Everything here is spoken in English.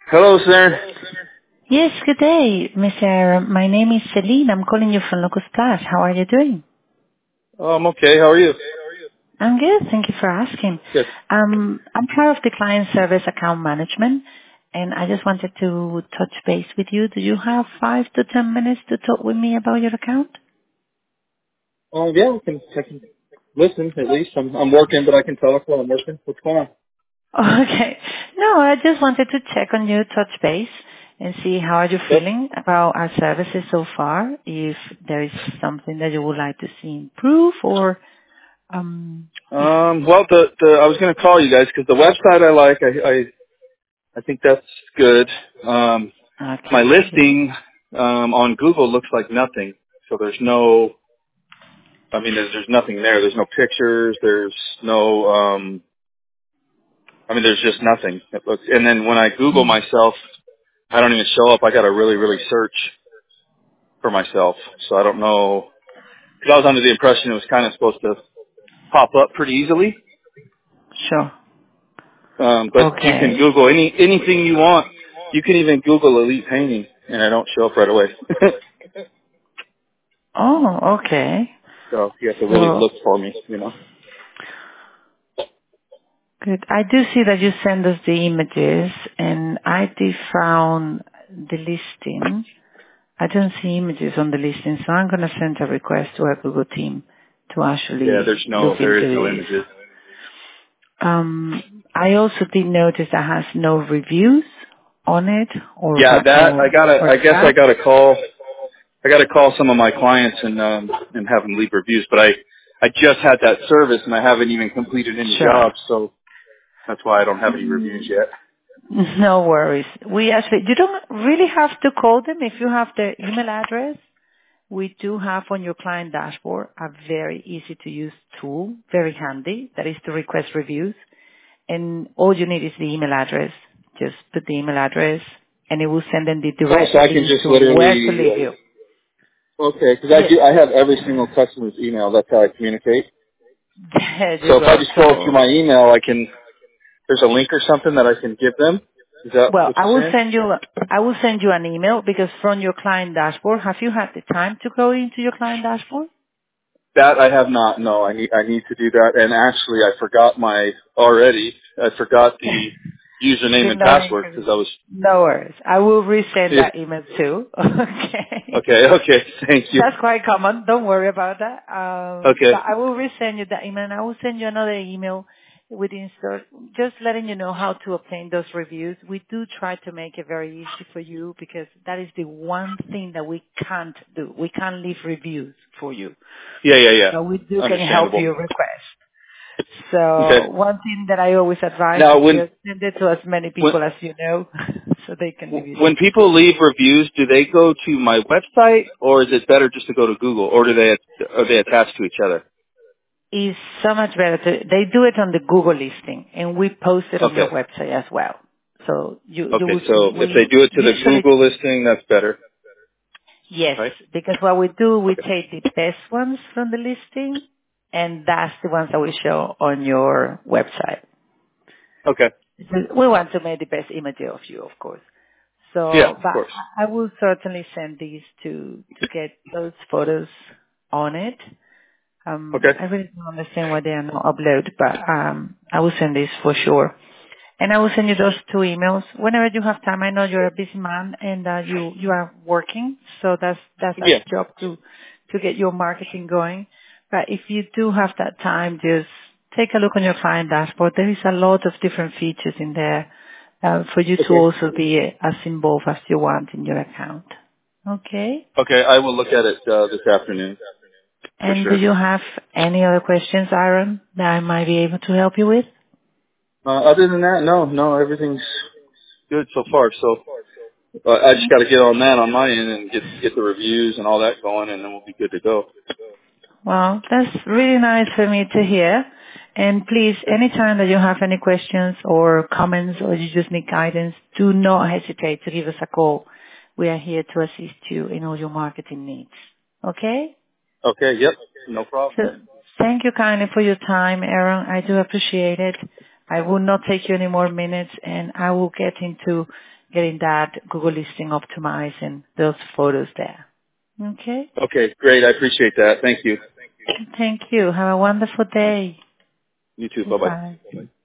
Hello, sir. Yes, good day, Miss Aaron. My name is Celine. I'm calling you from Locust Plus. How are you doing? Oh, I'm okay. How are you? I'm good. Thank you for asking. Good. I'm part of the client service account management, and I just wanted to touch base with you. Do you have 5 to 10 minutes to talk with me about your account? Yeah, I can listen at least. I'm working, but I can talk while I'm working. What's going on? Okay. No, I just wanted to check on you, touch base, and see how are you Yep. feeling about our services so far, if there is something that you would like to see improve or if Well, I was going to call you guys because the website I like. I think that's good. My okay, good. listing on Google looks like nothing. So there's no. I mean, there's nothing there. There's no pictures. There's no. I mean, there's just nothing. It looks, and then when I Google Hmm. myself, I don't even show up. I got to really search for myself. So I don't know. Because I was under the impression it was kind of supposed to pop up pretty easily. Sure. But you can Okay. Google anything you want. You can even Google elite painting, and I don't show up right away. Oh, okay. So you have to really So look for me, you know. good. I do see that you send us the images, and I did found the listing. I don't see images on the listing, so I'm going to send a request to our Google team to Yeah, actually look there is into no this. images. I also did notice that has no reviews on it or Yeah, that or I guess I chat. gotta call. I gotta call some of my clients and have them leave reviews. But I just had that service and I haven't even completed any Sure. jobs, so that's why I don't have any reviews yet. No worries. We actually, you don't really have to call them if you have their email address. We do have on your client dashboard a very easy to use tool, very handy, that is to request reviews. And all you need is the email address. Just put the email address and it will send them the Oh, direct so I can link just to where to literally. leave you. Okay, because Yes. I have every single customer's email. That's how I communicate. There you So if I go. just go through So, my email, there's a link or something that I can give them. Is that well, what you're saying? I will send you an email because from your client dashboard, have you had the time to go into your client dashboard? That I have not. No, I need to do that. And actually, I forgot I forgot the username The and password non-income. because I was. No worries. I will resend that email too. Okay. Okay. Thank you. That's quite common. Don't worry about that. But Okay. I will resend you that email and I will send you another email with insert, just letting you know how to obtain those reviews. We do try to make it very easy for you because that is the one thing that we can't do. We can't leave reviews for you. Yeah. But we do can help Understandable. you request. Okay. So one thing that I always advise Now, is just send it to as many when people as you know so they can leave you the when people leave reviews, do they go to my website, or is it better just to go to Google, or are they attached to each other? is so much better. They do it on the Google listing, and we post it on your Okay. website as well. So you Okay. will see. So if they We do it to the usually Google listing, that's better, yes, right? because what we do, we Okay. take the best ones from the listing, and that's the ones that we show on your website. Okay. We want to make the best image of you, of course. Yeah, So, of but course. I will certainly send these to get those photos on it. Okay. I really don't understand why they are not uploaded, but I will send this for sure. And I will send you those 2 emails whenever you have time. I know you're a busy man and you are working, so that's our Yeah. job to get your marketing going. But if you do have that time, just take a look on your client dashboard. There is a lot of different features in there for you to Okay. also be as involved as you want in your account. Okay. Okay. I will look at it this afternoon for And do sure. you have any other questions, Aaron, that I might be able to help you with? Other than that, no, everything's good so far. So I just got to get on that on my end and get the reviews and all that going, and then we'll be good to go. Well, that's really nice for me to hear. And please, Okay. anytime that you have any questions or comments or you just need guidance, do not hesitate to give us a call. We are here to assist you in all your marketing needs. Okay? Okay. Yep. No problem. So thank you kindly for your time, Aaron. I do appreciate it. I will not take you any more minutes and I will get into getting that Google listing optimized and those photos there. Okay? Okay, great. I appreciate that. Thank you. Thank you. Have a wonderful day. You too. Bye-bye. Bye.